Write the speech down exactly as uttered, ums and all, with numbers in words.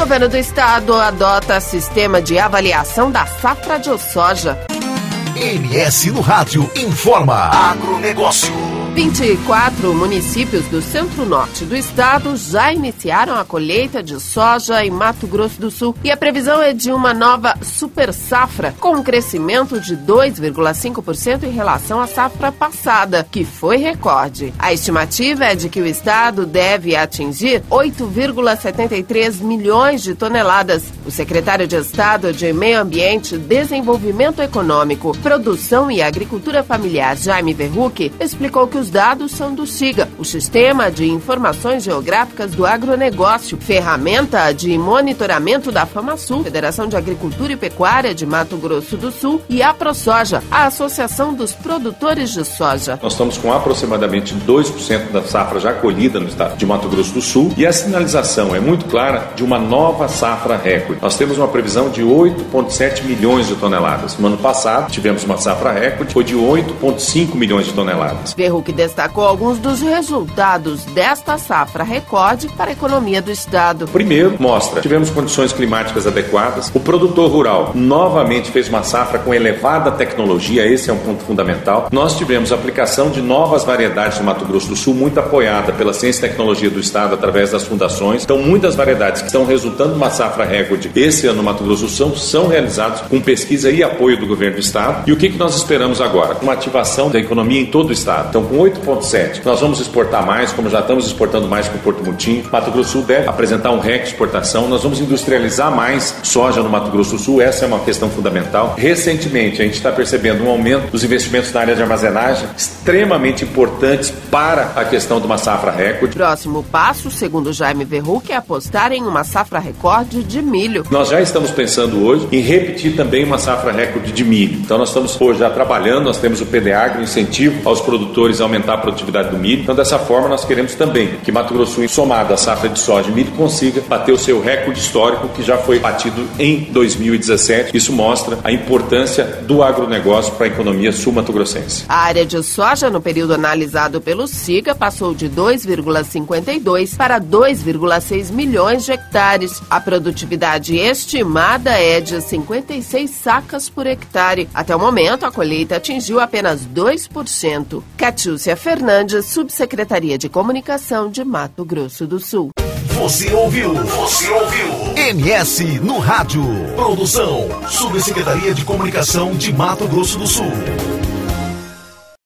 Governo do Estado adota sistema de avaliação da safra de soja. M S no Rádio informa. Agronegócio. vinte e quatro municípios do centro-norte do estado já iniciaram a colheita de soja em Mato Grosso do Sul e a previsão é de uma nova super safra, com um crescimento de dois vírgula cinco por cento em relação à safra passada, que foi recorde. A estimativa é de que o estado deve atingir oito vírgula setenta e três milhões de toneladas. O secretário de Estado de Meio Ambiente, Desenvolvimento Econômico, Produção e Agricultura Familiar, Jaime Verrucchi, explicou que os dados são do SIGA, o Sistema de Informações Geográficas do Agronegócio, ferramenta de monitoramento da FamaSul, Federação de Agricultura e Pecuária de Mato Grosso do Sul, e a ProSoja, a Associação dos Produtores de Soja. Nós estamos com aproximadamente dois por cento da safra já colhida no estado de Mato Grosso do Sul e a sinalização é muito clara de uma nova safra recorde. Nós temos uma previsão de oito vírgula sete milhões de toneladas. No ano passado, tivemos uma safra recorde, foi de oito vírgula cinco milhões de toneladas. Verrucchi destacou alguns dos resultados desta safra recorde para a economia do estado. Primeiro, mostra, tivemos condições climáticas adequadas, o produtor rural novamente fez uma safra com elevada tecnologia, esse é um ponto fundamental. Nós tivemos a aplicação de novas variedades no Mato Grosso do Sul, muito apoiada pela ciência e tecnologia do estado através das fundações. Então, muitas variedades que estão resultando em uma safra recorde esse ano no Mato Grosso do Sul são realizadas com pesquisa e apoio do governo do estado. E o que, que nós esperamos agora? Uma ativação da economia em todo o estado. Então, com oito vírgula sete, nós vamos exportar mais, como já estamos exportando mais com o Porto Mutim. Mato Grosso do Sul deve apresentar um R E C de exportação. Nós vamos industrializar mais soja no Mato Grosso do Sul, essa é uma questão fundamental. Recentemente, a gente está percebendo um aumento dos investimentos na área de armazenagem, extremamente importantes para a questão de uma safra recorde. Próximo passo, segundo Jaime Verrucchi, é apostar em uma safra recorde de milho. Nós já estamos pensando hoje em repetir também uma safra recorde de milho. Então, nós estamos hoje já trabalhando, nós temos o P D Agro, incentivo aos produtores a aumentar a produtividade do milho. Então, dessa forma, nós queremos também que Mato Grosso do Sul, somado à safra de soja e milho, consiga bater o seu recorde histórico que já foi batido em dois mil e dezessete. Isso mostra a importância do agronegócio para a economia sul-mato-grossense. A área de soja, no período analisado pelo SIGA, passou de dois vírgula cinquenta e dois para dois vírgula seis milhões de hectares. A produtividade estimada é de cinquenta e seis sacas por hectare. Até o momento, a colheita atingiu apenas dois por cento. Catiúcia Fernandes, Subsecretaria de Comunicação de Mato Grosso do Sul. Você ouviu? Você ouviu? M S no Rádio. Produção, Subsecretaria de Comunicação de Mato Grosso do Sul.